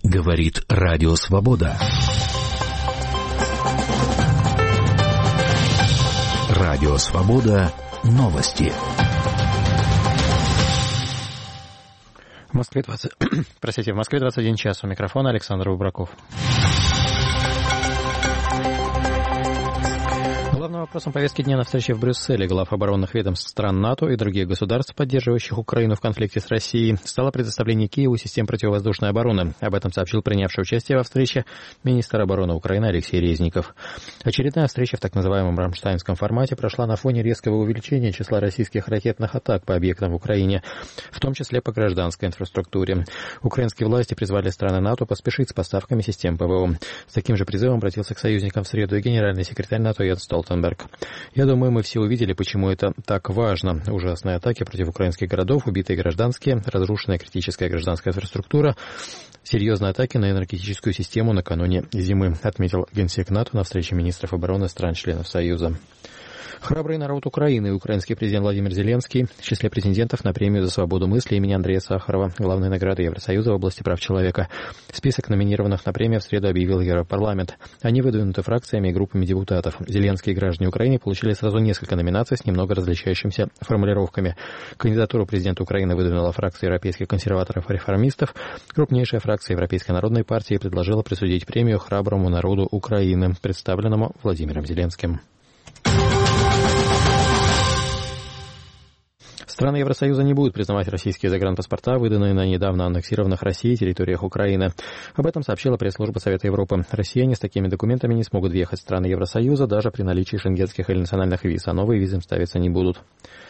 Говорит Радио Свобода. Радио Свобода. Новости. В Москве 21 час. У микрофона Александр Выбраков. Главным вопросом повестки дня на встрече в Брюсселе глав оборонных ведомств стран НАТО и других государств, поддерживающих Украину в конфликте с Россией, стало предоставление Киеву систем противовоздушной обороны. Об этом сообщил принявший участие во встрече министр обороны Украины Алексей Резников. Очередная встреча в так называемом рамштайнском формате прошла на фоне резкого увеличения числа российских ракетных атак по объектам в Украине, в том числе по гражданской инфраструктуре. Украинские власти призвали страны НАТО поспешить с поставками систем ПВО. С таким же призывом обратился к союзникам в среду и генеральный секретарь НАТО Йенс Столтенберг. Я думаю, мы все увидели, почему это так важно. Ужасные атаки против украинских городов, убитые гражданские, разрушенная критическая гражданская инфраструктура, серьезные атаки на энергетическую систему накануне зимы, отметил генсек НАТО на встрече министров обороны стран-членов Союза. Храбрый народ Украины и украинский президент Владимир Зеленский в числе претендентов на премию за свободу мысли имени Андрея Сахарова, главной награды Евросоюза в области прав человека. Список номинированных на премию в среду объявил Европарламент. Они выдвинуты фракциями и группами депутатов. Зеленские и граждане Украины получили сразу несколько номинаций с немного различающимися формулировками. Кандидатуру президента Украины выдвинула фракция европейских консерваторов и реформистов. Крупнейшая фракция Европейской народной партии предложила присудить премию храброму народу Украины, представленному Владимиром Зеленским. Страны Евросоюза не будут признавать российские загранпаспорта, выданные на недавно аннексированных Россией территориях Украины. Об этом сообщила пресс-служба Совета Европы. Россияне с такими документами не смогут въехать в страны Евросоюза даже при наличии шенгенских или национальных виз, а новые визы им ставиться не будут.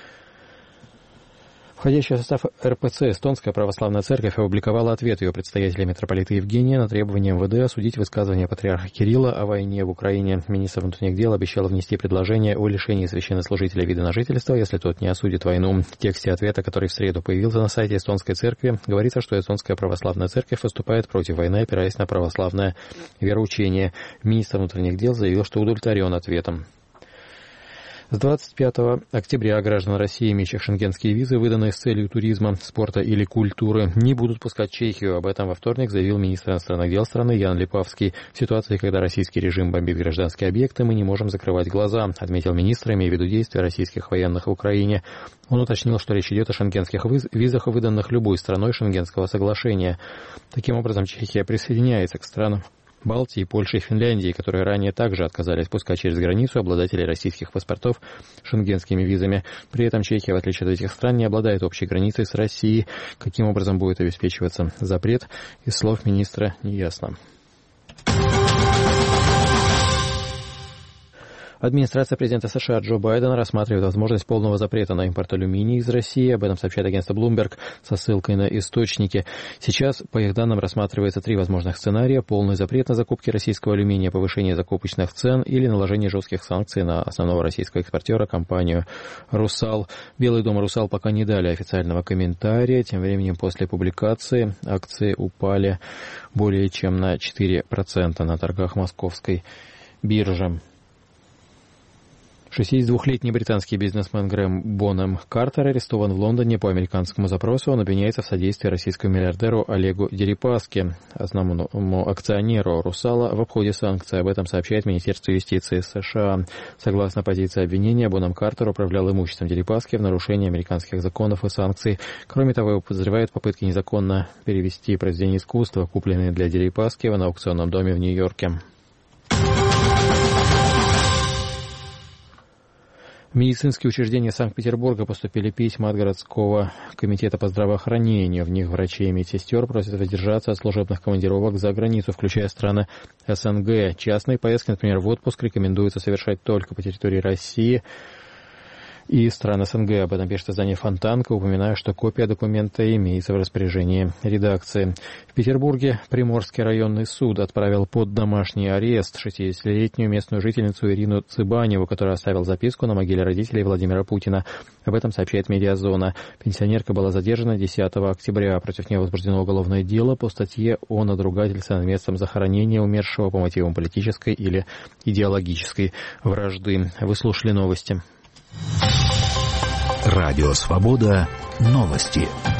Входящая в состав РПЦ Эстонская православная церковь опубликовала ответ ее предстоятеля митрополита Евгения на требование МВД осудить высказывания патриарха Кирилла о войне в Украине. Министр внутренних дел обещал внести предложение о лишении священнослужителя вида на жительство, если тот не осудит войну. В тексте ответа, который в среду появился на сайте Эстонской церкви, говорится, что Эстонская православная церковь выступает против войны, опираясь на православное вероучение. Министр внутренних дел заявил, что удовлетворен ответом. С 25 октября граждан России, имеющих шенгенские визы, выданные с целью туризма, спорта или культуры, не будут пускать в Чехию. Об этом во вторник заявил министр иностранных дел страны Ян Липавский. В ситуации, когда российский режим бомбит гражданские объекты, мы не можем закрывать глаза, отметил министр, имея в виду действия российских военных в Украине. Он уточнил, что речь идет о шенгенских визах, выданных любой страной Шенгенского соглашения. Таким образом, Чехия присоединяется к странам Балтии, Польши и Финляндии, которые ранее также отказались пускать через границу обладателей российских паспортов шенгенскими визами. При этом Чехия, в отличие от этих стран, не обладает общей границей с Россией. Каким образом будет обеспечиваться запрет, из слов министра не ясно. Администрация президента США Джо Байдена рассматривает возможность полного запрета на импорт алюминия из России. Об этом сообщает агентство Bloomberg со ссылкой на источники. Сейчас, по их данным, рассматривается 3 возможных сценария. Полный запрет на закупки российского алюминия, повышение закупочных цен или наложение жестких санкций на основного российского экспортера, компанию «Русал». Белый дом и «Русал» пока не дали официального комментария. Тем временем, после публикации акции упали более чем на 4% на торгах московской биржи. 62-летний британский бизнесмен Грэм Бонэм Картер арестован в Лондоне по американскому запросу. Он обвиняется в содействии российскому миллиардеру Олегу Дерипаске, основному акционеру «Русала», в обходе санкций. Об этом сообщает Министерство юстиции США. Согласно позиции обвинения, Бонэм Картер управлял имуществом Дерипаски в нарушении американских законов и санкций. Кроме того, его подозревают в попытке незаконно перевести произведения искусства, купленные для Дерипаски, на аукционном доме в Нью-Йорке. В медицинские учреждения Санкт-Петербурга поступили письма от городского комитета по здравоохранению. В них врачей и медсестер просят воздержаться от служебных командировок за границу, включая страны СНГ. Частные поездки, например, в отпуск, рекомендуется совершать только по территории России и стран СНГ. Об этом пишет издание «Фонтанка», упоминая, что копия документа имеется в распоряжении редакции. В Петербурге Приморский районный суд отправил под домашний арест 60-летнюю местную жительницу Ирину Цыбаневу, которая оставила записку на могиле родителей Владимира Путина. Об этом сообщает «Медиазона». Пенсионерка была задержана 10 октября. Против нее возбуждено уголовное дело по статье о надругательстве над местом захоронения умершего по мотивам политической или идеологической вражды. Вы слушали новости. Радио Свобода. Новости.